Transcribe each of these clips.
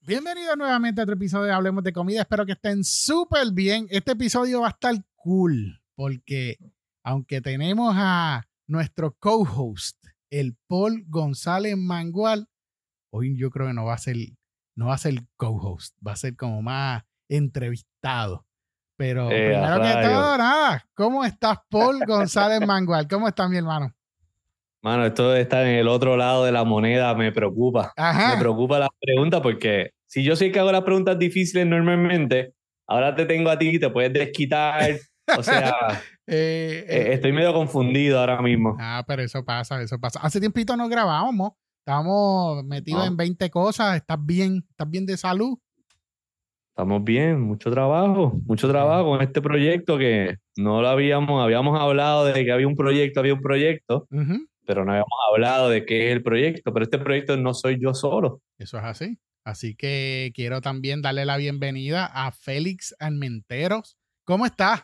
Bienvenidos nuevamente a otro episodio de Hablemos de Comida. Espero que estén súper bien. Este episodio va a estar cool porque aunque tenemos a nuestro co-host, el Paul González Mangual, hoy yo creo que no va a ser co-host, va a ser como más entrevistado. Pero primero que todo, nada, ¿cómo estás, Paul González Mangual? ¿Cómo estás, mi hermano? Mano, esto de estar en el otro lado de la moneda me preocupa. Ajá. Me preocupa la pregunta porque si yo soy que hago las preguntas difíciles normalmente, ahora te tengo a ti y te puedes desquitar. O sea, estoy medio confundido ahora mismo. Pero eso pasa. Hace tiempito no grabábamos. Estábamos metidos en 20 cosas. ¿Estás bien? ¿Estás bien de salud? Estamos bien, mucho trabajo con este proyecto que no lo habíamos hablado de que había un proyecto, pero no habíamos hablado de qué es el proyecto, pero este proyecto no soy yo solo. Eso es así. Así que quiero también darle la bienvenida a Félix Armenteros. ¿Cómo estás?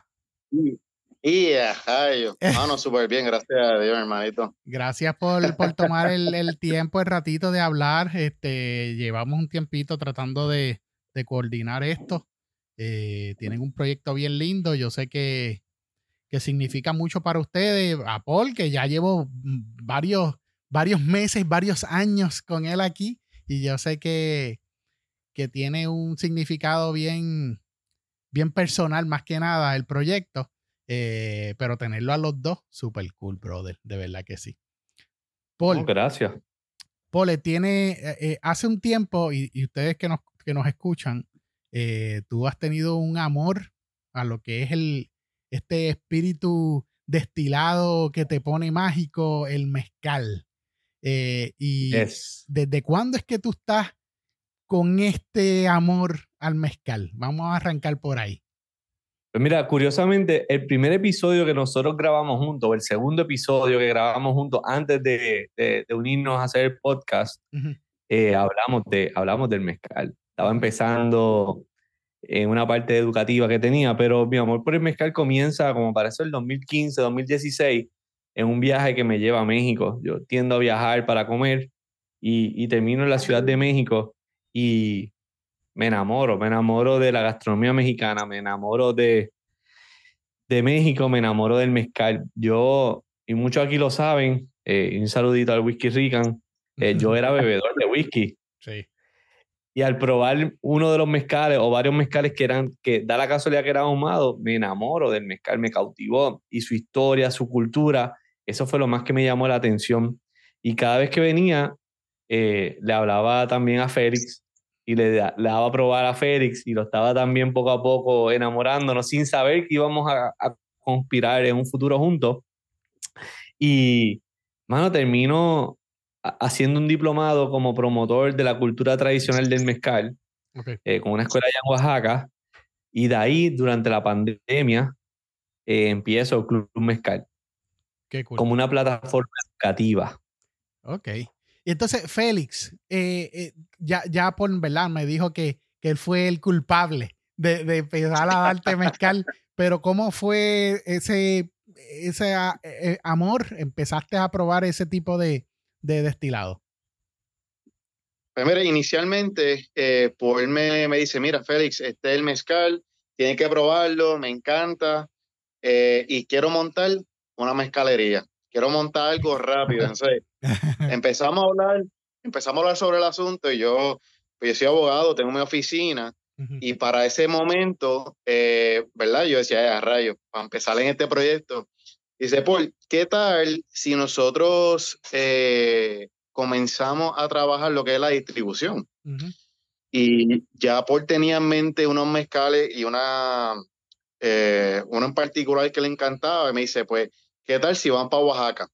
Mano, súper bien, gracias a Dios, hermanito. Gracias por tomar el tiempo, el ratito de hablar. Llevamos un tiempito tratando de coordinar esto. Tienen un proyecto bien lindo. Yo sé que significa mucho para ustedes. A Paul, que ya llevo varios meses, varios años con él aquí, y yo sé que tiene un significado bien personal, más que nada, el proyecto. Pero tenerlo a los dos, super cool, brother. De verdad que sí. Paul. Gracias. Paul, hace un tiempo, y ustedes que nos escuchan, tú has tenido un amor a lo que es este espíritu destilado que te pone mágico, el mezcal. ¿Desde cuándo es que tú estás con este amor al mezcal? Vamos a arrancar por ahí. Pues mira, curiosamente, el primer episodio que nosotros grabamos juntos, o el segundo episodio que grabamos juntos antes de unirnos a hacer el podcast, hablamos del mezcal. Estaba empezando en una parte educativa que tenía, pero mi amor por el mezcal comienza como para eso el 2015, 2016, en un viaje que me lleva a México. Yo tiendo a viajar para comer y termino en la Ciudad de México y me enamoro de la gastronomía mexicana, me enamoro de México, me enamoro del mezcal. Yo, y muchos aquí lo saben, un saludito al Whisky Rican, yo era bebedor de whisky. Sí. Y al probar uno de los mezcales o varios mezcales que da la casualidad que eran ahumados, me enamoro del mezcal, me cautivó. Y su historia, su cultura, eso fue lo más que me llamó la atención. Y cada vez que venía, le hablaba también a Félix y le daba a probar a Félix y lo estaba también poco a poco enamorándonos sin saber que íbamos a conspirar en un futuro juntos. Y, mano, termino haciendo un diplomado como promotor de la cultura tradicional del mezcal, con una escuela allá en Oaxaca, y de ahí, durante la pandemia, empiezo el Club Mezcal. Qué cool. Como una plataforma educativa. Ok. Y entonces, Félix, ya por verdad me dijo que él fue el culpable de empezar a darte mezcal, pero ¿cómo fue ese amor? ¿Empezaste a probar ese tipo de destilado? Pues mira, inicialmente, Paul me dice, mira, Félix, este es el mezcal, tienes que probarlo, me encanta, y quiero montar una mezcalería, quiero montar algo rápido. Entonces, empezamos a hablar sobre el asunto y pues yo soy abogado, tengo mi oficina, y para ese momento, ¿verdad? Yo decía, rayo, para empezar en este proyecto, dice, Paul, ¿qué tal si nosotros comenzamos a trabajar lo que es la distribución? Y ya Paul tenía en mente unos mezcales y uno en particular que le encantaba, y me dice, pues, ¿qué tal si van para Oaxaca?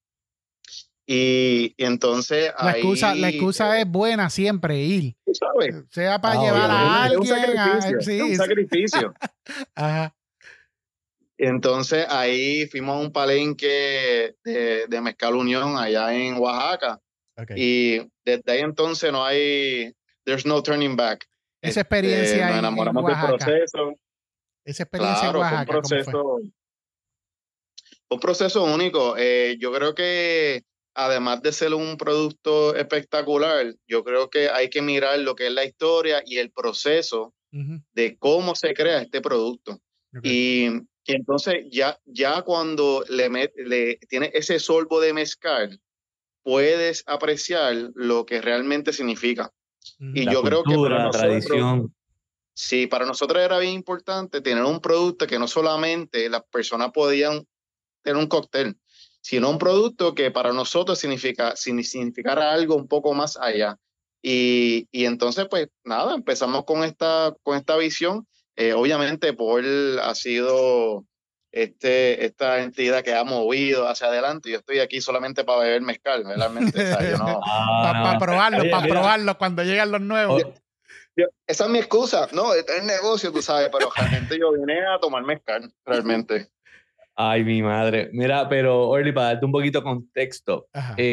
Y entonces la excusa es buena siempre, ir. ¿Sabes? Sea para llevar a alguien. Es un sacrificio. Ajá. Entonces ahí fuimos a un palenque de Mezcal Unión allá en Oaxaca. Y desde ahí entonces there's no turning back. Esa experiencia nos enamoramos del proceso. Esa experiencia en Oaxaca, fue un proceso único. Yo creo que además de ser un producto espectacular, yo creo que hay que mirar lo que es la historia y el proceso de cómo se crea este producto. Okay. Y entonces ya cuando le tiene ese sorbo de mezcal, puedes apreciar lo que realmente significa. Y la yo cultura, creo que para nosotros, tradición. Sí, para nosotros era bien importante tener un producto que no solamente las personas podían tener un cóctel, sino un producto que para nosotros significara algo un poco más allá. Y entonces, pues nada, empezamos con esta visión. Obviamente, Paul ha sido esta entidad que ha movido hacia adelante. Yo estoy aquí solamente para beber mezcal, realmente. O sea, yo no... para probarlo cuando llegan los nuevos. Esa es mi excusa. No, es el negocio, tú sabes, pero realmente yo vine a tomar mezcal, realmente. Ay, mi madre. Mira, pero Orly, para darte un poquito de contexto,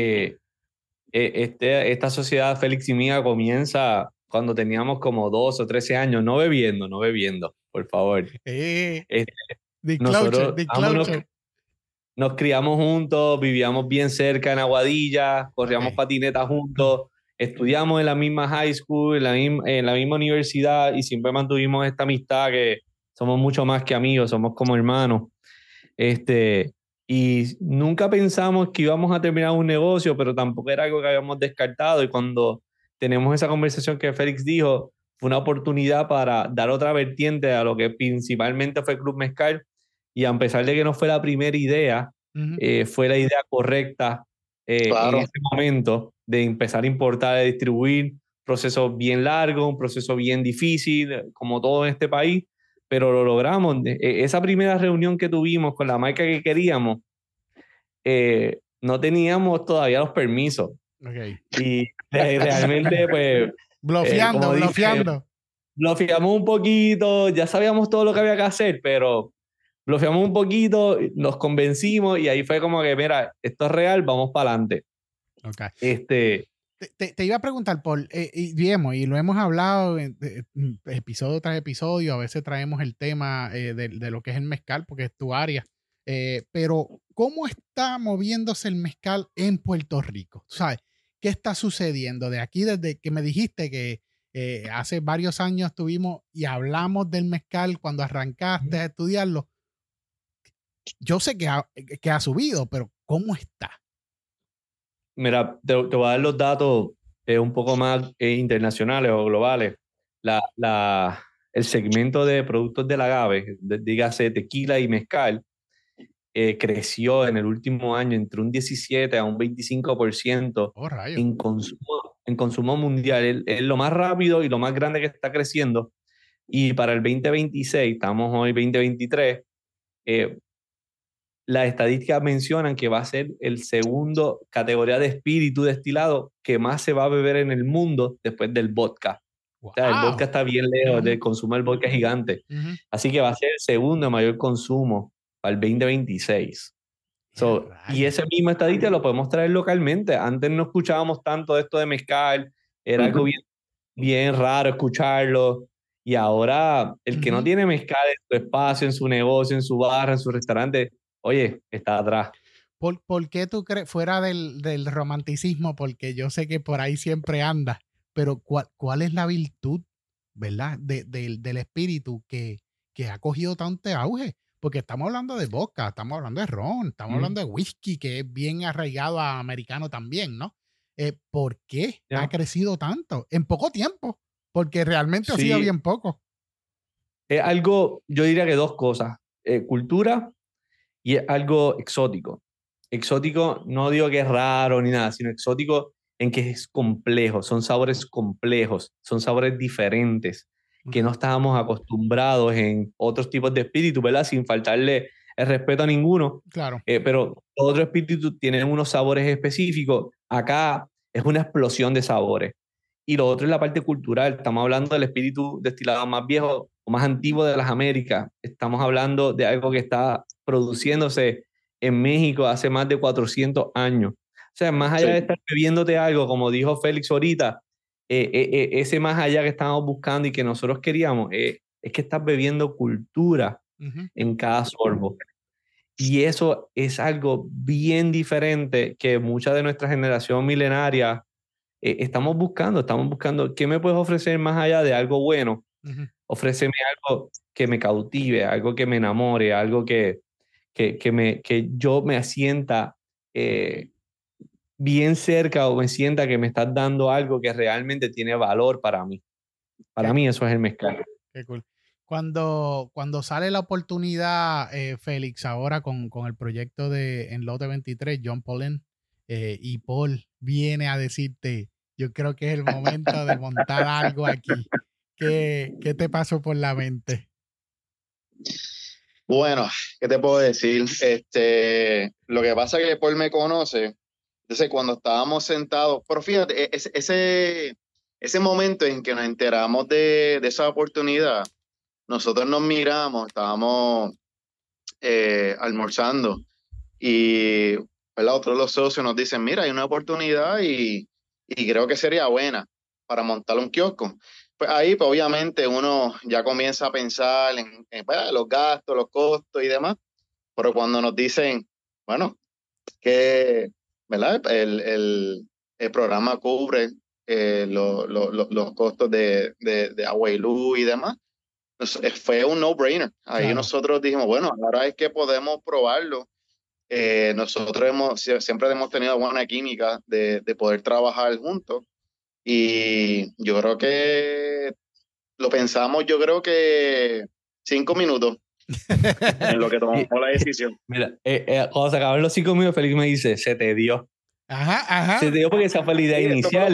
esta sociedad Félix y mía comienza cuando teníamos como 12 o 13 años, no bebiendo, por favor. Nosotros nos criamos juntos, vivíamos bien cerca en Aguadilla, corríamos patinetas juntos, estudiamos en la misma high school, en la misma universidad y siempre mantuvimos esta amistad que somos mucho más que amigos, somos como hermanos. Y nunca pensamos que íbamos a terminar un negocio, pero tampoco era algo que habíamos descartado. Y cuando tenemos esa conversación que Félix dijo, fue una oportunidad para dar otra vertiente a lo que principalmente fue Club Mezcal. Y a pesar de que no fue la primera idea, fue la idea correcta en ese momento de empezar a importar, a distribuir. Proceso bien largo, un proceso bien difícil, como todo en este país, pero lo logramos. Esa primera reunión que tuvimos con la marca que queríamos, no teníamos todavía los permisos. Y realmente, pues... Blofeando. Blofeamos un poquito, ya sabíamos todo lo que había que hacer, pero blofeamos un poquito, nos convencimos y ahí fue como que, mira, esto es real, vamos para adelante. Te iba a preguntar, Paul, y lo hemos hablado episodio tras episodio, a veces traemos el tema de lo que es el mezcal, porque es tu área, pero ¿cómo está moviéndose el mezcal en Puerto Rico? ¿Sabes? ¿Qué está sucediendo? De aquí, desde que me dijiste que hace varios años estuvimos y hablamos del mezcal cuando arrancaste a estudiarlo, yo sé que ha subido, pero ¿cómo está? Mira, te voy a dar los datos un poco más internacionales o globales. El segmento de productos del agave, dígase tequila y mezcal, creció en el último año entre un 17 a un 25% en consumo mundial. Es lo más rápido y lo más grande que está creciendo. Y para el 2026, estamos hoy 2023, las estadísticas mencionan que va a ser el segundo categoría de espíritu destilado que más se va a beber en el mundo después del vodka. Wow. O sea, el vodka está bien lejos del consumo del vodka gigante. Así que va a ser el segundo mayor consumo para el 2026. Y esa misma estadística lo podemos traer localmente. Antes no escuchábamos tanto de esto de mezcal. Era algo bien raro escucharlo. Y ahora el que no tiene mezcal en su espacio, en su negocio, en su barra, en su restaurante, oye, está atrás. ¿Por qué tú crees, fuera del romanticismo, porque yo sé que por ahí siempre anda, pero cuál es la virtud, ¿verdad? Del espíritu que ha cogido tanto auge? Porque estamos hablando de vodka, estamos hablando de ron, estamos hablando de whisky, que es bien arraigado a americano también, ¿no? ¿Por qué ha crecido tanto? En poco tiempo, porque realmente ha sido bien poco. Es algo, yo diría que dos cosas, cultura y es algo exótico. Exótico, no digo que es raro ni nada, sino exótico en que es complejo, son sabores complejos, son sabores diferentes, que no estábamos acostumbrados en otros tipos de espíritus, ¿verdad? Sin faltarle el respeto a ninguno. Claro. Pero otros espíritus tienen unos sabores específicos. Acá es una explosión de sabores. Y lo otro es la parte cultural. Estamos hablando del espíritu destilado más viejo o más antiguo de las Américas. Estamos hablando de algo que está produciéndose en México hace más de 400 años. O sea, más allá de estar bebiéndote algo, como dijo Félix ahorita, ese más allá que estábamos buscando y que nosotros queríamos, es que estás bebiendo cultura en cada sorbo. Y eso es algo bien diferente que mucha de nuestra generación milenaria estamos buscando qué me puedes ofrecer más allá de algo bueno. Ofréceme algo que me cautive, algo que me enamore, algo que yo me sienta bien cerca o me sienta que me estás dando algo que realmente tiene valor para mí. Para mí eso es el mezcal. Qué cool. Cuando sale la oportunidad, Félix, ahora con el proyecto de En Lote 23, John Pollen y Paul viene a decirte, yo creo que es el momento de montar algo aquí. ¿Qué te pasó por la mente? Bueno, ¿qué te puedo decir? Lo que pasa es que Paul me conoce. Entonces, cuando estábamos sentados, pero fíjate, ese momento en que nos enteramos de esa oportunidad, nosotros nos miramos, estábamos almorzando y, ¿verdad? Otros de los socios nos dicen, mira, hay una oportunidad y creo que sería buena para montar un kiosco. Pues ahí, pues, obviamente, uno ya comienza a pensar en pues, los gastos, los costos y demás, pero cuando nos dicen, bueno, que, ¿verdad? El programa cubre los costos de agua y luz y demás, fue un no-brainer. Ahí Claro. nosotros dijimos, bueno, ahora es que podemos probarlo. Nosotros siempre hemos tenido buena química de poder trabajar juntos y yo creo que lo pensamos, yo creo que 5 minutos en lo que tomamos la decisión. Mira, cuando se acabaron los 5 minutos, Félix me dice, se te dio. Ajá. Se te dio porque esa fue la idea inicial.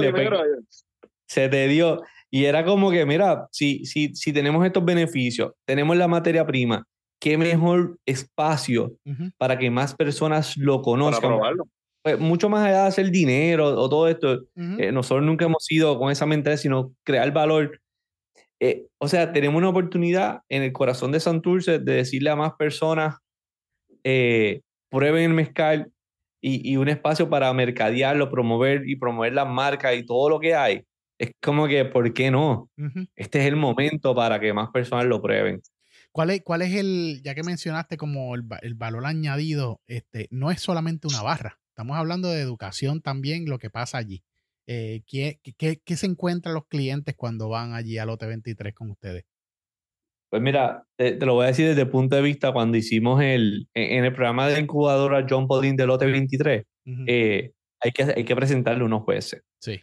Se te dio. Y era como que, mira, si tenemos estos beneficios, tenemos la materia prima, qué mejor espacio para que más personas lo conozcan. Para probarlo. Pues, mucho más allá de hacer dinero o todo esto, nosotros nunca hemos sido con esa mentalidad, sino crear valor. O sea, tenemos una oportunidad en el corazón de Santurce de decirle a más personas, prueben el mezcal y un espacio para mercadearlo, promover las marcas y todo lo que hay. Es como que, ¿por qué no? Este es el momento para que más personas lo prueben. ¿Cuál es el, ya que mencionaste como el valor añadido, no es solamente una barra, estamos hablando de educación también, lo que pasa allí. ¿Qué se encuentran los clientes cuando van allí al Lote 23 con ustedes? Pues mira, te lo voy a decir desde el punto de vista cuando hicimos en el programa de incubadora John Pollen de Lote 23, hay que presentarle unos jueces. Sí.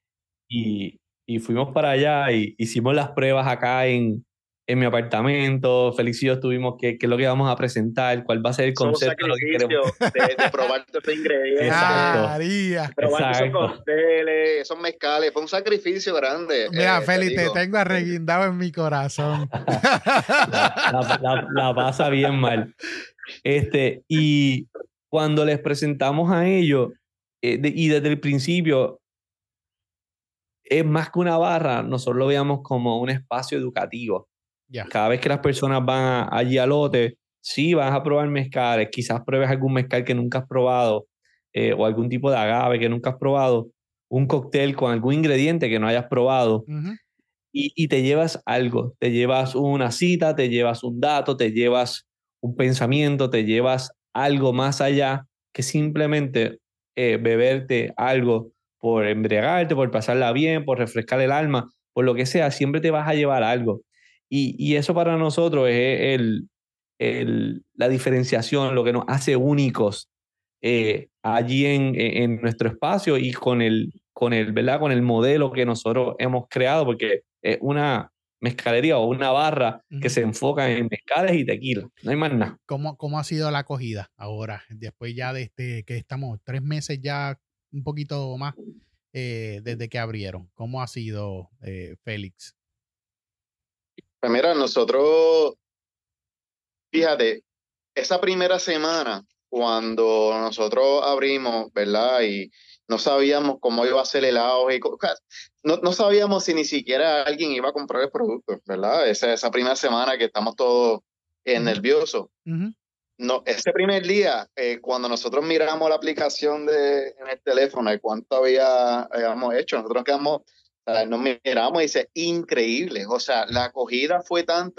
Y fuimos para allá y hicimos las pruebas acá en mi apartamento. Félix y yo estuvimos qué es lo que vamos a presentar, cuál va a ser el concepto. Son sacrificios de probar todos estos ingredientes. Exacto. Probar esos cócteles, esos mezcales. Fue un sacrificio grande. Mira, Félix, te tengo arreguindado en mi corazón. la pasa bien mal. Y cuando les presentamos a ellos, y desde el principio, es más que una barra, nosotros lo veíamos como un espacio educativo. Yeah. Cada vez que las personas van allí al lote, sí, vas a probar mezcales, quizás pruebes algún mezcal que nunca has probado, o algún tipo de agave que nunca has probado, un cóctel con algún ingrediente que no hayas probado, y te llevas algo, te llevas una cita, te llevas un dato, te llevas un pensamiento, te llevas algo más allá que simplemente beberte algo por embriagarte, por pasarla bien, por refrescar el alma, por lo que sea, siempre te vas a llevar algo. Y eso para nosotros es la diferenciación, lo que nos hace únicos allí en nuestro espacio y con el ¿verdad? Con el modelo que nosotros hemos creado, porque es una mezcalería o una barra que se enfoca en mezcales y tequila. No hay más nada. ¿Cómo ha sido la acogida ahora? Después ya de que estamos 3 meses ya, un poquito más, desde que abrieron. ¿Cómo ha sido, Félix? Pues mira, nosotros, fíjate, esa primera semana, cuando nosotros abrimos, ¿verdad? Y no sabíamos cómo iba a ser el auge, no sabíamos si ni siquiera alguien iba a comprar el producto, ¿verdad? Esa primera semana que estamos todos nerviosos. No, ese primer día, cuando nosotros miramos la aplicación en el teléfono de cuánto habíamos hecho, nosotros nos miramos y dice, increíble. O sea, la acogida fue tanta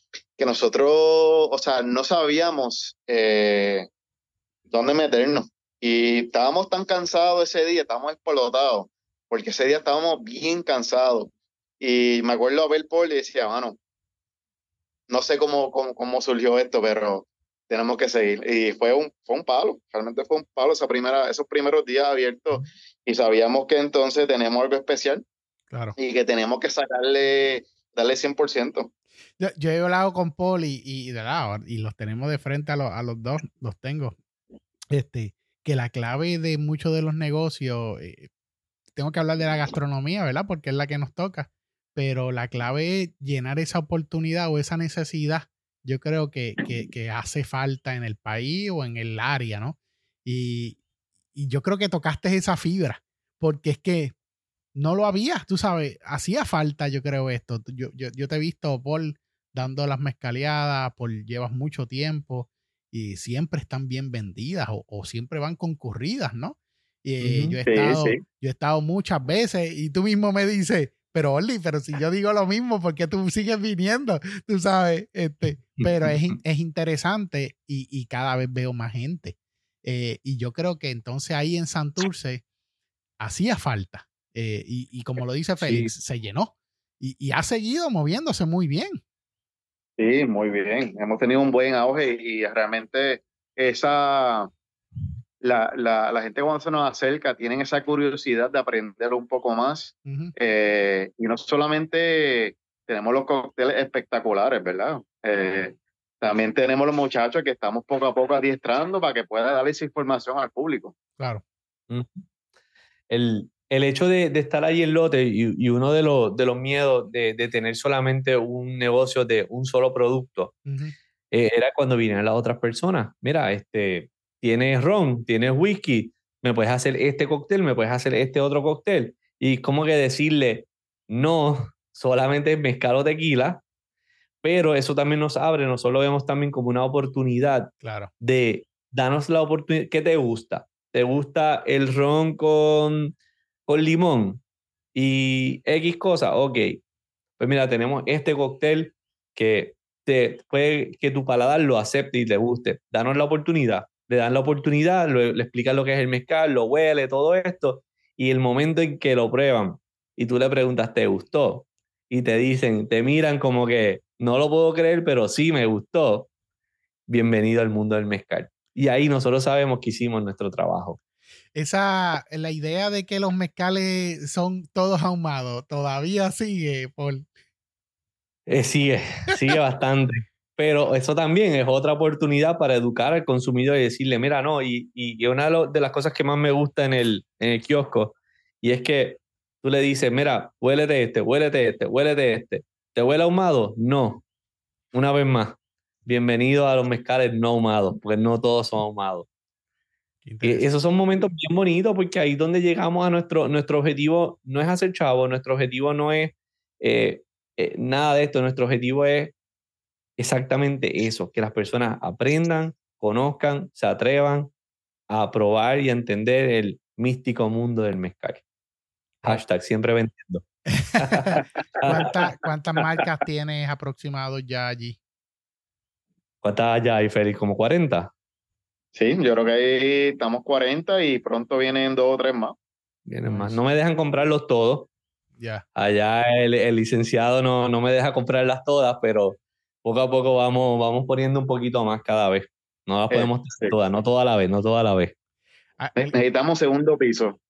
que nosotros, o sea, no sabíamos dónde meternos. Y estábamos tan cansados ese día, estábamos explotados, porque ese día estábamos bien cansados. Y me acuerdo a ver Paul y decía, mano, no sé cómo surgió esto, pero tenemos que seguir. Y fue un palo, realmente fue un palo esos primeros días abiertos. Y sabíamos que entonces tenemos algo especial. Claro. Y que tenemos que darle 100%. Yo he hablado con Paul y los tenemos de frente a los dos, los tengo. Que la clave de muchos de los negocios, tengo que hablar de la gastronomía, ¿verdad? Porque es la que nos toca, pero la clave es llenar esa oportunidad o esa necesidad, yo creo que hace falta en el país o en el área, ¿no? Y yo creo que tocaste esa fibra, porque es que no lo había, tú sabes, hacía falta, yo creo, esto. Yo te he visto, Paul, dando las mezcaleadas, Paul, llevas mucho tiempo y siempre están bien vendidas o siempre van concurridas, ¿no? Y yo he estado muchas veces y tú mismo me dices, pero Orly, pero si yo digo lo mismo, ¿por qué tú sigues viniendo? Tú sabes, pero es interesante y cada vez veo más gente. Y yo creo que entonces ahí en Santurce hacía falta. Y como lo dice Félix, se llenó y ha seguido moviéndose muy bien. Sí, muy bien. Hemos tenido un buen auge y realmente la gente cuando se nos acerca tienen esa curiosidad de aprender un poco más. Uh-huh. Y no solamente tenemos los cócteles espectaculares, ¿verdad? También tenemos los muchachos que estamos poco a poco adiestrando para que pueda dar esa información al público. Claro. El hecho de estar ahí en lote y uno de los miedos de tener solamente un negocio de un solo producto, uh-huh, era cuando vinieron las otras personas. Mira, tienes ron, tienes whisky, me puedes hacer este cóctel, me puedes hacer este otro cóctel. Y como que decirle, no, solamente mezcal o tequila, pero eso también nos abre, nosotros lo vemos también como una oportunidad claro. de darnos la oportunidad. ¿Qué te gusta? ¿Te gusta el ron con limón y X cosa? Ok, pues mira, tenemos este cóctel que puede que tu paladar lo acepte y te guste. Danos la oportunidad. Le dan la oportunidad, le explican lo que es el mezcal, lo huele, todo esto, y el momento en que lo prueban y tú le preguntas, ¿te gustó? Y te dicen, te miran como que, no lo puedo creer, pero sí me gustó. Bienvenido al mundo del mezcal. Y ahí nosotros sabemos que hicimos nuestro trabajo. La idea de que los mezcales son todos ahumados, todavía sigue, Paul. Sigue bastante. Pero eso también es otra oportunidad para educar al consumidor y decirle, mira, no, y una de las cosas que más me gusta en el kiosco, y es que tú le dices, mira, huélete este, huélete este, huélete este. ¿Te huele ahumado? No. Una vez más, bienvenido a los mezcales no ahumados, porque no todos son ahumados. Esos son momentos bien bonitos porque ahí es donde llegamos a nuestro objetivo, no es hacer chavo, nuestro objetivo no es nada de esto, nuestro objetivo es exactamente eso, que las personas aprendan, conozcan, se atrevan a probar y a entender el místico mundo del mezcal. Hashtag siempre vendiendo. ¿Cuántas marcas tienes aproximados ya allí? ¿Cuántas ya hay, Félix? ¿Como 40? Sí, yo creo que ahí estamos 40 y pronto vienen 2 o 3 más. Vienen más. No me dejan comprarlos todos. Ya. Allá el licenciado no me deja comprarlas todas, pero poco a poco vamos poniendo un poquito más cada vez. No las podemos tener todas, no toda la vez, no toda la vez. Necesitamos segundo piso.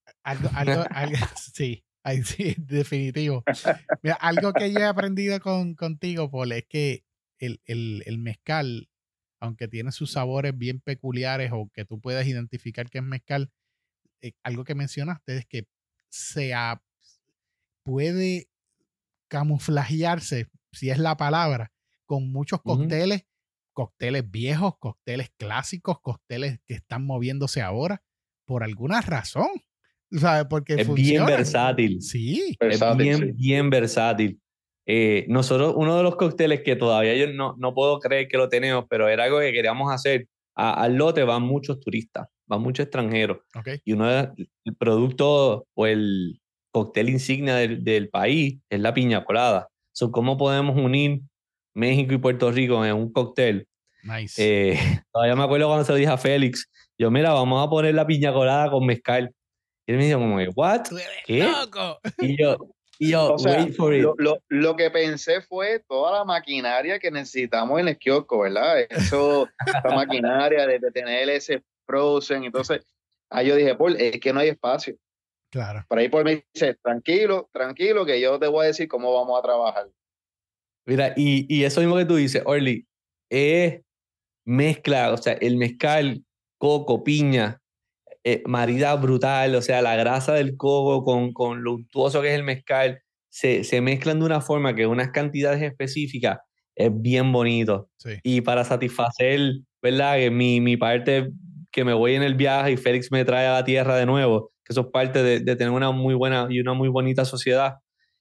Sí, definitivo. Mira, algo que yo he aprendido contigo, Paul, es que el mezcal, aunque tiene sus sabores bien peculiares o que tú puedes identificar que es mezcal, algo que mencionaste es que puede camuflajearse, si es la palabra, con muchos cócteles, cócteles viejos, cócteles clásicos, cócteles que están moviéndose ahora por alguna razón. ¿Sabes? Porque es funciona. Bien versátil. Sí. Versátil, es bien versátil. Nosotros, uno de los cócteles que todavía yo no puedo creer que lo tenemos, pero era algo que queríamos hacer. Al lote van muchos turistas, van muchos extranjeros. Okay. Y el producto o el cóctel insignia del país es la piña colada. ¿Cómo podemos unir México y Puerto Rico en un cóctel. Nice. Todavía me acuerdo cuando se lo dije a Félix. Yo, mira, vamos a poner la piña colada con mezcal. Y él me dijo como, ¿what? ¡Tú eres ¿Qué? loco! Y yo, O sea, wait for it. lo que pensé fue toda la maquinaria que necesitamos en el kiosco, ¿verdad? Esa maquinaria de tener ese frozen. Entonces, ahí yo dije, Paul, es que no hay espacio. Claro. Por ahí Paul me dice, tranquilo, que yo te voy a decir cómo vamos a trabajar. Mira, y eso mismo que tú dices, Orly, es mezcla, o sea, el mezcal, coco, piña, marida brutal, o sea, la grasa del coco con lo untuoso que es el mezcal, se mezclan de una forma que unas cantidades específicas es bien bonito. Sí. Y para satisfacer, ¿verdad? Que mi parte, que me voy en el viaje y Félix me trae a la tierra de nuevo, que eso es parte de tener una muy buena y una muy bonita sociedad.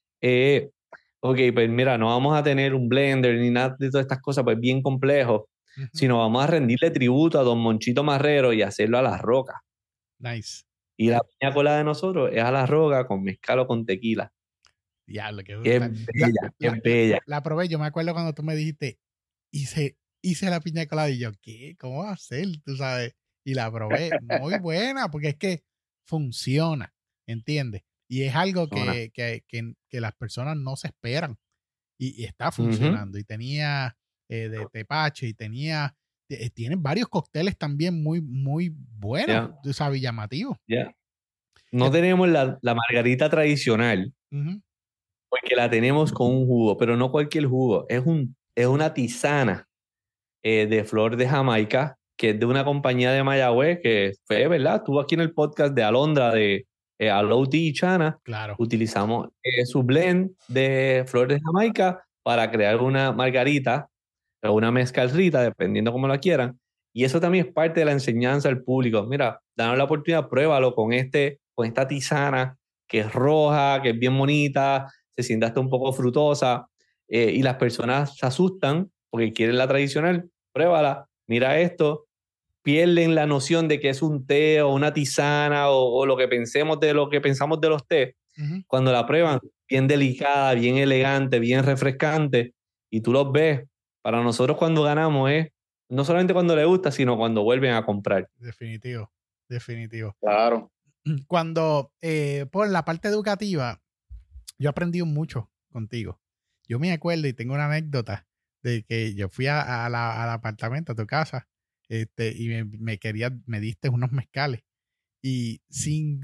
Ok, pues mira, no vamos a tener un blender ni nada de todas estas cosas, pues bien complejo, sino vamos a rendirle tributo a Don Monchito Marrero y hacerlo a la roca. Nice. Y la piña colada de nosotros es a la roca con mezcal o con tequila. Diablo, qué Qué brutal. bella, qué bella. La probé, yo me acuerdo cuando tú me dijiste, hice la piña colada y yo, ¿qué? ¿Cómo va a ser? Tú sabes. Y la probé, muy buena, porque es que funciona, ¿entiendes? Y es algo que las personas no se esperan. Y está funcionando. Y tenía de tepache y tenía... tienen varios cócteles también muy, muy buenos, tú sabes, llamativos. No tenemos la margarita tradicional, porque la tenemos con un jugo, pero no cualquier jugo. Es una tisana de flor de Jamaica, que es de una compañía de Mayagüez, que fue, ¿verdad? Estuvo aquí en el podcast de Alondra, de Aloe Tea y Chana. Claro. Utilizamos su blend de flor de Jamaica para crear una margarita o una mezcalrita, dependiendo cómo la quieran. Y eso también es parte de la enseñanza al público. Mira, danos la oportunidad, pruébalo con esta tisana que es roja, que es bien bonita, se siente hasta un poco frutosa, y las personas se asustan porque quieren la tradicional. Pruébala, mira esto, pierden la noción de que es un té o una tisana o lo que pensamos de los té. Cuando la prueban, bien delicada, bien elegante, bien refrescante, y tú los ves. Para nosotros cuando ganamos es no solamente cuando les gusta, sino cuando vuelven a comprar. Definitivo. Claro. Cuando, por la parte educativa, yo he aprendido mucho contigo. Yo me acuerdo y tengo una anécdota de que yo fui al apartamento, a tu casa, y me diste unos mezcales. Y sin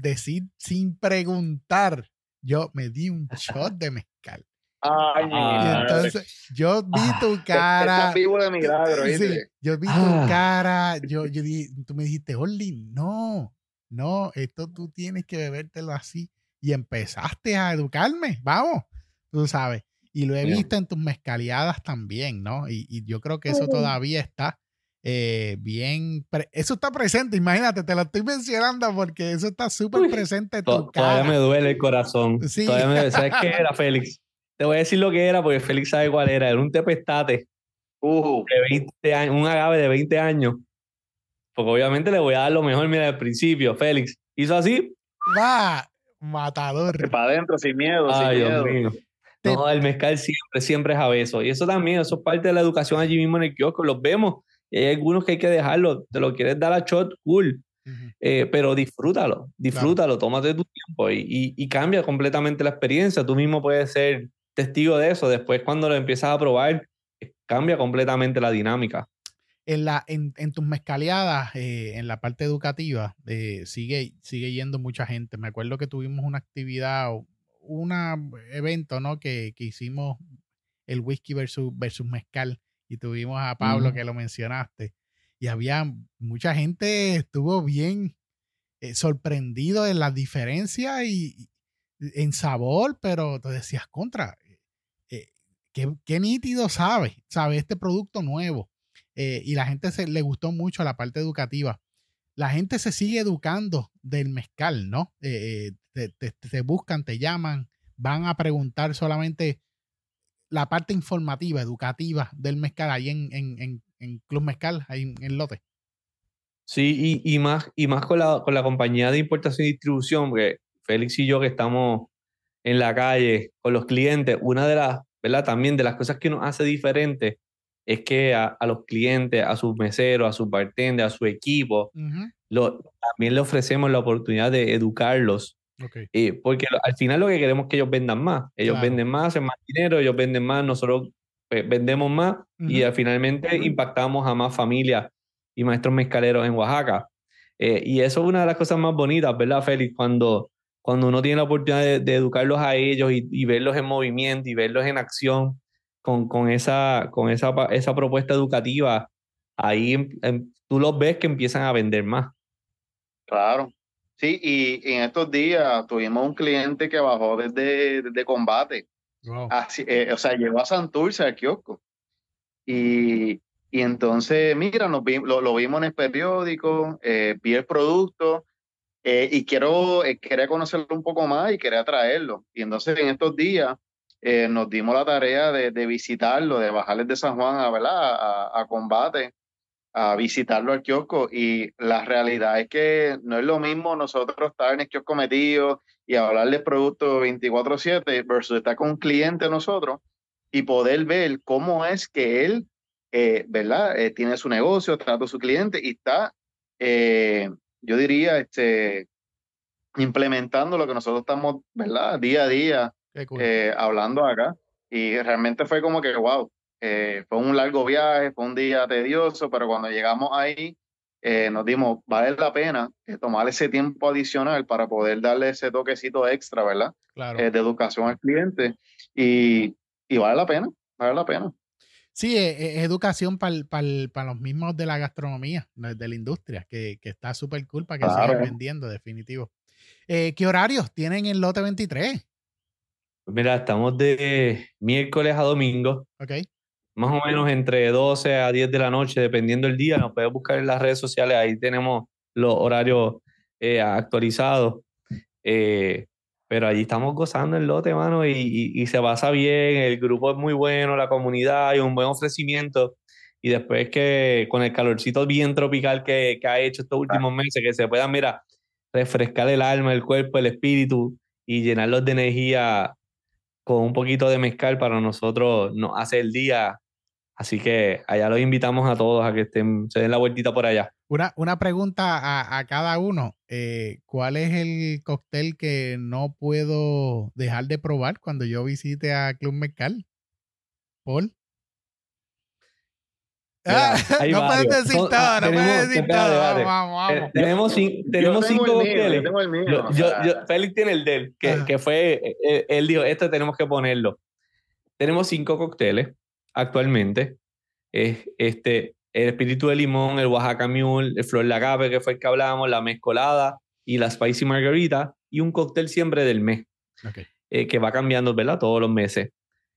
preguntar, yo me di un shot de mezcal. Ay, y entonces yo vi tu cara. Estás vivo de milagro, ¿viste? Sí, yo vi tu cara. Tú me dijiste, Orly, no, esto tú tienes que bebértelo así. Y empezaste a educarme, vamos, tú sabes. Y lo he visto en tus mezcaleadas también, ¿no? Y yo creo que eso todavía está bien. Eso está presente, imagínate, te lo estoy mencionando porque eso está súper presente en tu cara. Todavía me duele el corazón. Sí. ¿Sabes qué era, Félix? Te voy a decir lo que era porque Félix sabe cuál era. Era un tepestate de 20 años, un agave de 20 años. Porque obviamente le voy a dar lo mejor, mira, al principio. Félix hizo así. Va, matador. Para adentro, sin miedo, Ay, sin Dios miedo. mío. No, el mezcal siempre es abeso. Y eso también, eso es parte de la educación allí mismo en el kiosco. Los vemos. Y hay algunos que hay que dejarlo. Te lo quieres dar a shot, cool. Pero disfrútalo, claro. Tómate tu tiempo y cambia completamente la experiencia. Tú mismo puedes ser testigo de eso. Después, cuando lo empiezas a probar, cambia completamente la dinámica. En tus mezcaleadas, en la parte educativa, sigue yendo mucha gente. Me acuerdo que tuvimos una actividad, un evento, ¿no? Que hicimos el whisky versus mezcal, y tuvimos a Pablo, que lo mencionaste, y había mucha gente, estuvo bien sorprendido de la diferencia y en sabor, pero te decías, contra, qué nítido sabe este producto nuevo. Y la gente le gustó mucho la parte educativa. La gente se sigue educando del mezcal, ¿no? Te buscan, te llaman, van a preguntar solamente la parte informativa, educativa del mezcal ahí en Club Mezcal, ahí en Lote. Sí, y más con la compañía de importación y distribución, porque Félix y yo que estamos en la calle con los clientes, una de ¿verdad? También de las cosas que nos hace diferentes es que a los clientes, a sus meseros, a sus bartenders, a su equipo, también le ofrecemos la oportunidad de educarlos. Okay. Porque al final lo que queremos es que ellos vendan más. Ellos venden más, hacen más dinero, ellos venden más, nosotros vendemos más y finalmente impactamos a más familias y maestros mezcaleros en Oaxaca. Y eso es una de las cosas más bonitas, ¿verdad, Félix? Cuando uno tiene la oportunidad de educarlos a ellos y verlos en movimiento y verlos en acción con esa propuesta educativa, ahí tú los ves que empiezan a vender más. Claro. Sí, y en estos días tuvimos un cliente que bajó desde Combate. Wow. Así, o sea, llegó a Santurce al kiosco. Y entonces, mira, lo vimos en el periódico, vi el producto y quería conocerlo un poco más y quería traerlo. Y entonces en estos días nos dimos la tarea de visitarlo, de bajarles de San Juan a Combate, a visitarlo al kiosco. Y la realidad es que no es lo mismo nosotros estar en el kiosco metido y hablarles productos 24/7 versus estar con un cliente nosotros y poder ver cómo es que él, ¿verdad? Tiene su negocio, trata a su cliente y está, yo diría, implementando lo que nosotros estamos, ¿verdad? Día a día Cool. hablando acá. Y realmente fue como que, wow, fue un largo viaje, fue un día tedioso, pero cuando llegamos ahí, nos dimos, vale la pena tomar ese tiempo adicional para poder darle ese toquecito extra, ¿verdad? Claro. De educación al cliente. Y vale la pena, vale la pena. Sí, es educación para los mismos de la gastronomía, de la industria, que está súper cool para que sigan vendiendo, definitivo. ¿Qué horarios tienen en Lote 23? Pues mira, estamos de miércoles a domingo. Okay. Más o menos entre 12 a 10 de la noche, dependiendo del día. Nos puedes buscar en las redes sociales, ahí tenemos los horarios actualizados. Pero allí estamos gozando el lote, mano, y se pasa bien, el grupo es muy bueno, la comunidad, hay un buen ofrecimiento. Y después que con el calorcito bien tropical que ha hecho estos últimos meses, que se puedan, mira, refrescar el alma, el cuerpo, el espíritu y llenarlos de energía con un poquito de mezcal para nosotros nos hace el día. Así que allá los invitamos a todos a que se den la vueltita por allá. Una pregunta a cada uno. ¿Cuál es el cóctel que no puedo dejar de probar cuando yo visite a Club Mezcal? Mira, no puedes decir todo, no puedes decir todo. Vamos. Tenemos 5 cócteles. Yo tengo el mío. Félix tiene el de él, que fue, él dijo, esto tenemos que ponerlo. Tenemos 5 cócteles actualmente. El espíritu de limón, el Oaxaca Mule, el Flor de Agape, que fue el que hablábamos, la mezcolada y la Spicy Margarita, y un cóctel siempre del mes, que va cambiando, ¿verdad? Todos los meses.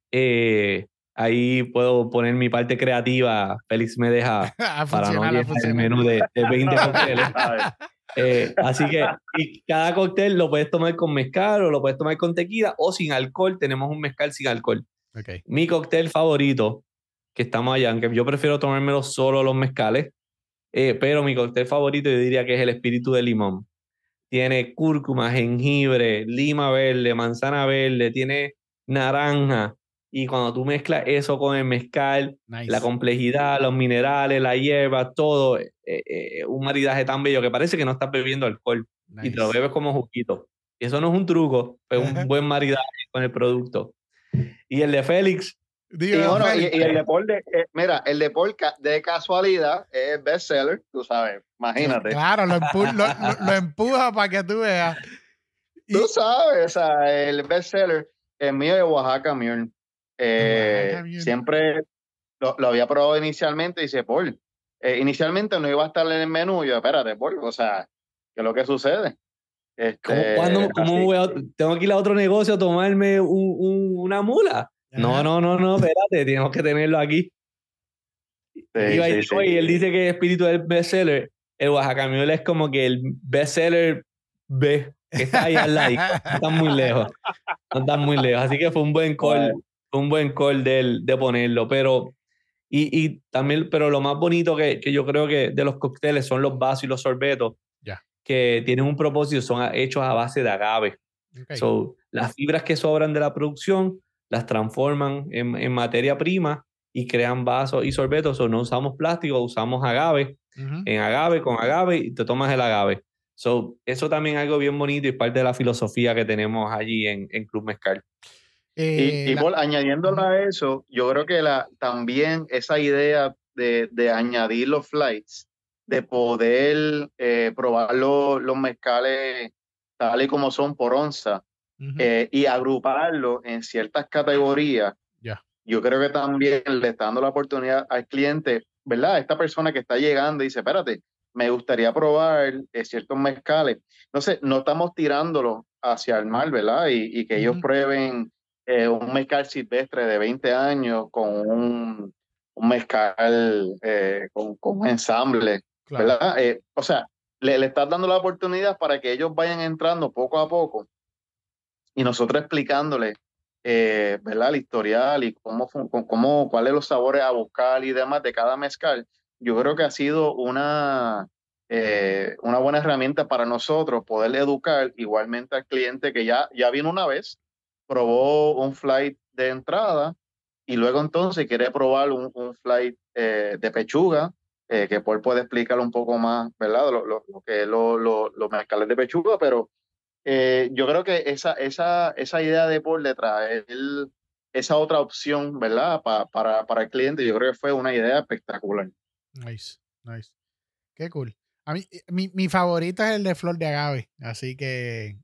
Ahí puedo poner mi parte creativa. Félix me deja para no llenar el menú de 20 cócteles. Así que y cada cóctel lo puedes tomar con mezcal o lo puedes tomar con tequila o sin alcohol. Tenemos un mezcal sin alcohol. Mi cóctel favorito, que estamos allá, aunque yo prefiero tomármelo solo los mezcales, pero mi cóctel favorito yo diría que es el espíritu de limón. Tiene cúrcuma, jengibre, lima verde, manzana verde, tiene naranja. Y cuando tú mezclas eso con el mezcal, la complejidad, los minerales, la hierba, todo, un maridaje tan bello que parece que no estás bebiendo alcohol y te lo bebes como juguito. Y eso no es un truco, es un buen maridaje con el producto. Y el de Félix. Y el de Paul, mira, el de Paul de casualidad es bestseller, tú sabes, imagínate. Claro, lo empuja para que tú veas. Tú sabes, o sea, el bestseller, el mío de Oaxaca Mule. Siempre lo había probado inicialmente y dice, Paul, inicialmente no iba a estar en el menú. Y yo, espérate, Paul, o sea, ¿qué es lo que sucede? ¿Cómo tengo que ir a otro negocio a tomarme una mula? No, espérate, tenemos que tenerlo aquí. Y él dice que el espíritu del bestseller, el Oaxaca Mule es como que el bestseller B, que está ahí al lado, no están muy lejos. Así que fue un buen call. Un buen call de ponerlo, pero también, pero lo más bonito que yo creo que de los cócteles son los vasos y los sorbetos, que tienen un propósito, son hechos a base de agave. So, las fibras que sobran de la producción las transforman en materia prima y crean vasos y sorbetos. O no usamos plástico, usamos agave, en agave, con agave, y te tomas el agave. Eso también es algo bien bonito y parte de la filosofía que tenemos allí en Club Mezcal. Y Paul, añadiéndolo a eso, yo creo que también esa idea de añadir los flights, de poder probar los mezcales tal y como son por onza, y agruparlo en ciertas categorías, yo creo que también le está dando la oportunidad al cliente, ¿verdad? Esta persona que está llegando y dice, espérate, me gustaría probar ciertos mezcales. Entonces, no estamos tirándolo hacia el mar, ¿verdad? Y que ellos prueben un mezcal silvestre de 20 años con un mezcal con un ensamble, ¿verdad? O sea, le estás dando la oportunidad para que ellos vayan entrando poco a poco y nosotros explicándoles, ¿verdad? El historial y cuáles los sabores a buscar y demás de cada mezcal. Yo creo que ha sido una buena herramienta para nosotros poder educar igualmente al cliente que ya vino una vez, probó un flight de entrada y luego entonces quiere probar un flight de pechuga, que Paul puede explicar un poco más, ¿verdad? Lo que es los mezcales de pechuga, pero yo creo que esa idea de Paul de traer esa otra opción, ¿verdad? Para el cliente, yo creo que fue una idea espectacular. Nice. Qué cool. A mí, mi favorito es el de flor de agave, así que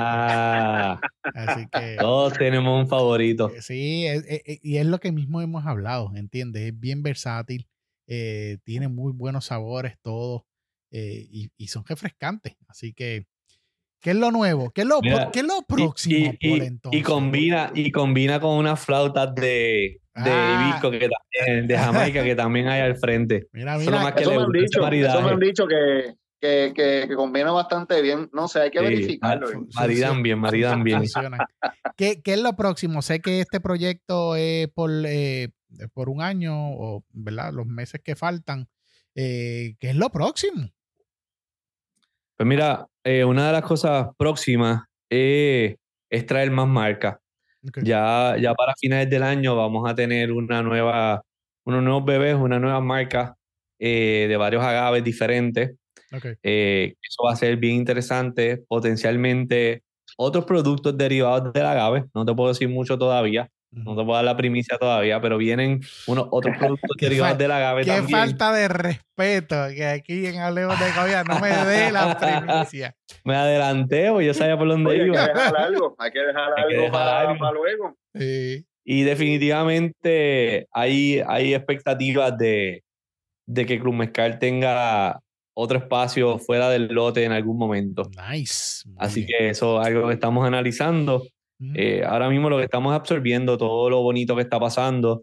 todos tenemos un favorito. Sí, y es lo que mismo hemos hablado, ¿entiendes? Es bien versátil, tiene muy buenos sabores todos, y son refrescantes, así que ¿qué es lo nuevo? ¿Qué es lo próximo, Paul, entonces? Y combina con unas flautas de hibisco de Jamaica que también hay al frente. Mira, eso me han dicho que combina bastante bien. No sé, hay que verificarlo. Maridan bien. ¿Qué es lo próximo? Sé que este proyecto es por un año, o ¿verdad? Los meses que faltan. ¿Qué es lo próximo? Pues mira, una de las cosas próximas es traer más marcas. Okay. Ya para finales del año vamos a tener unos nuevos bebés, una nueva marca de varios agaves diferentes. Okay. Eso va a ser bien interesante. Potencialmente otros productos derivados del agave. No te puedo decir mucho todavía. No te puedo dar la primicia todavía, pero vienen otros productos derivados del agave también. Qué falta de respeto que aquí en Hablemos de Gavia no me dé la primicia. Me adelanté, pues yo sabía por dónde iba. Hay que dejar algo para luego. Sí. Y definitivamente hay expectativas de que Club Mezcal tenga otro espacio fuera del lote en algún momento. Nice. Así que eso es algo que estamos analizando. Ahora mismo lo que estamos absorbiendo, todo lo bonito que está pasando,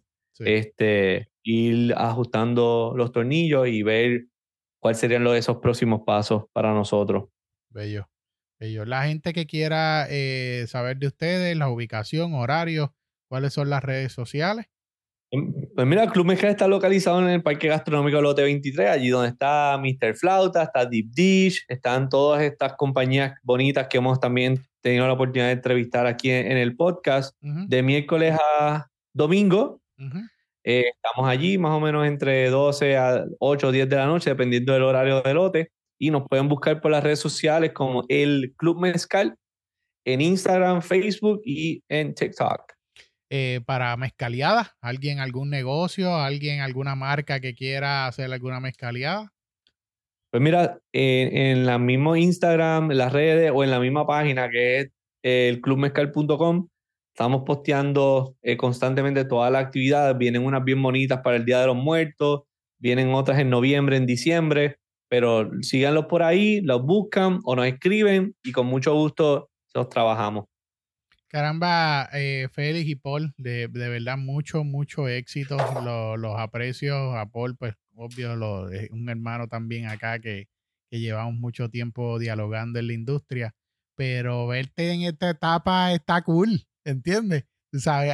ir ajustando los tornillos y ver cuáles serían esos próximos pasos para nosotros. Bello. La gente que quiera saber de ustedes, la ubicación, horarios, ¿cuáles son las redes sociales? Pues mira, el Club Mezcal está localizado en el Parque Gastronómico Lote 23, allí donde está Mr. Flauta, está Deep Dish, están todas estas compañías bonitas que hemos también tenido la oportunidad de entrevistar aquí en el podcast, de miércoles a domingo. Estamos allí más o menos entre 12 a 8 o 10 de la noche, dependiendo del horario del lote, y nos pueden buscar por las redes sociales como el Club Mezcal en Instagram, Facebook y en TikTok. Para mezcaleadas, algún negocio, alguna marca que quiera hacer alguna mezcaleada. Pues mira, en la misma Instagram, en las redes o en la misma página que es el clubmezcal.com, estamos posteando constantemente todas las actividades. Vienen unas bien bonitas para el Día de los Muertos, vienen otras en noviembre, en diciembre, pero síganlos por ahí, los buscan o nos escriben y con mucho gusto los trabajamos. Caramba, Félix y Paul, de verdad mucho éxito, los aprecio a Paul, pues obvio, es un hermano también acá que llevamos mucho tiempo dialogando en la industria, pero verte en esta etapa está cool, ¿entiendes? ¿Sabes?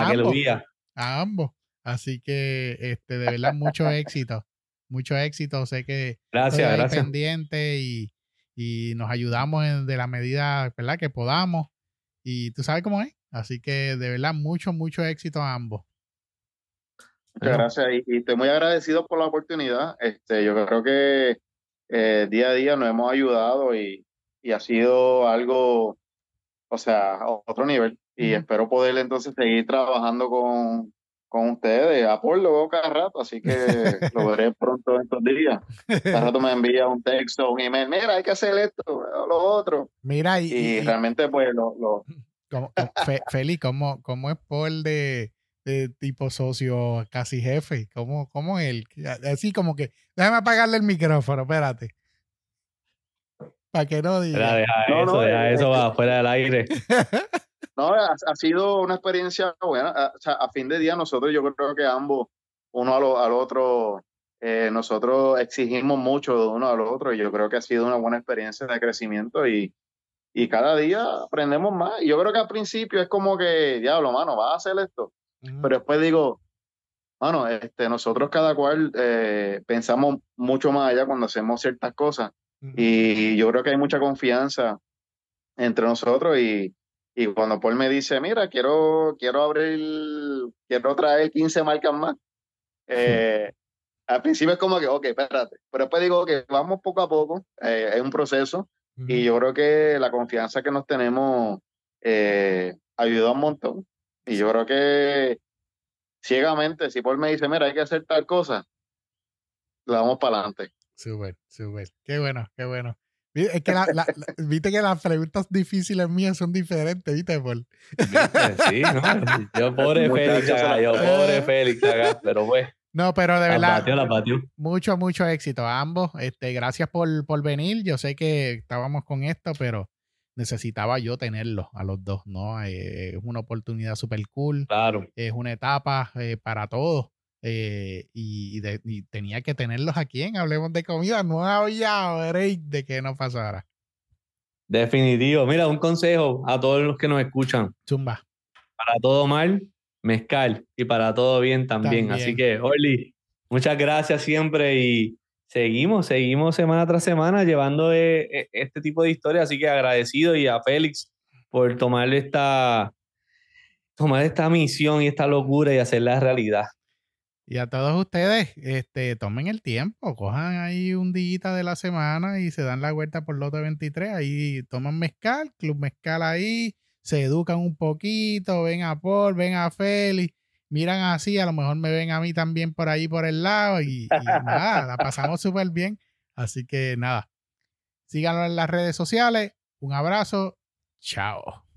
A ambos, así que de verdad mucho éxito, sé que gracias, estoy ahí pendiente y nos ayudamos de la medida, ¿verdad?, que podamos. Y tú sabes cómo es. Así que de verdad, mucho éxito a ambos. Muchas gracias y estoy muy agradecido por la oportunidad. Yo creo que día a día nos hemos ayudado y ha sido algo, o sea, a otro nivel. Y espero poder entonces seguir trabajando con ustedes. A Paul lo veo cada rato, así que lo veré pronto en estos días. Cada rato me envía un texto, un email, mira, hay que hacer esto, lo otro. Mira, y realmente pues Feli, ¿cómo es Paul de tipo socio casi jefe? ¿Cómo él? Así como que, déjame apagarle el micrófono, espérate. Para que no diga. Deja eso va fuera del aire. No, ha sido una experiencia buena. O sea, a fin de día nosotros, yo creo que ambos, uno al otro, nosotros exigimos mucho de uno al otro y yo creo que ha sido una buena experiencia de crecimiento y cada día aprendemos más. Y yo creo que al principio es como que, diablo, mano, vas a hacer esto. Pero después digo, mano, nosotros cada cual pensamos mucho más allá cuando hacemos ciertas cosas. Y yo creo que hay mucha confianza entre nosotros y cuando Paul me dice, mira, quiero traer 15 marcas más. Al principio es como que, ok, espérate. Pero después digo que vamos poco a poco, es un proceso. Y yo creo que la confianza que nos tenemos ayuda un montón. Y yo creo que ciegamente, si Paul me dice, mira, hay que hacer tal cosa, le damos para adelante. Súper. Qué bueno. Es que viste que las preguntas difíciles mías son diferentes, ¿viste, Paul? Sí, no, yo pobre Félix acá, pero pues. No, pero de verdad, la batió. mucho éxito a ambos. Gracias por venir. Yo sé que estábamos con esto, pero necesitaba yo tenerlos a los dos, ¿no? Es una oportunidad súper cool. Claro. Es una etapa para todos. Y tenía que tenerlos aquí en Hablemos de Comida. No había break de que no pasara. Definitivo. Mira, un consejo a todos los que nos escuchan. Zumba. Para todo mal, mezcal. Y para todo bien también. Así que, Orly, muchas gracias siempre y seguimos semana tras semana llevando este tipo de historias. Así que agradecido y a Félix por tomar esta misión y esta locura y hacerla realidad. Y a todos ustedes, tomen el tiempo, cojan ahí un día de la semana y se dan la vuelta por Lote 23, ahí toman mezcal, Club Mezcal ahí, se educan un poquito, ven a Paul, ven a Félix, miran así, a lo mejor me ven a mí también por ahí por el lado y nada, la pasamos súper bien. Así que nada, síganlo en las redes sociales, un abrazo, chao.